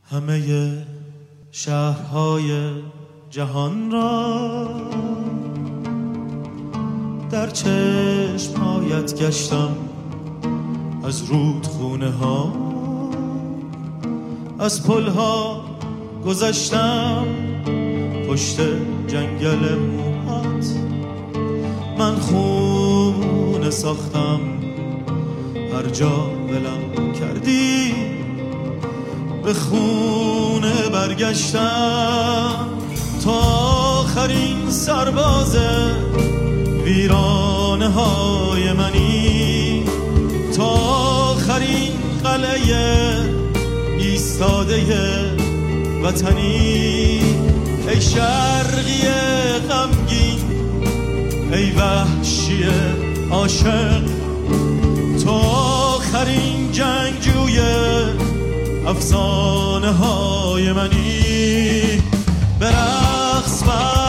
همه شهرهای جهان را در چشم‌هایت گشتم، از رودخونه ها از پلها گذشتم، پشت جنگل موهات من خونه ساختم، هر جا ولم کردی به خونه برگشتم، تا آخرین سرباز ویرانه های منی، تا آخرین قلعه ایستاده وطنی. ای شرقی غمگین، ای وحشی عاشق، تو آخرین جنگجوی افسانه های منی. برقص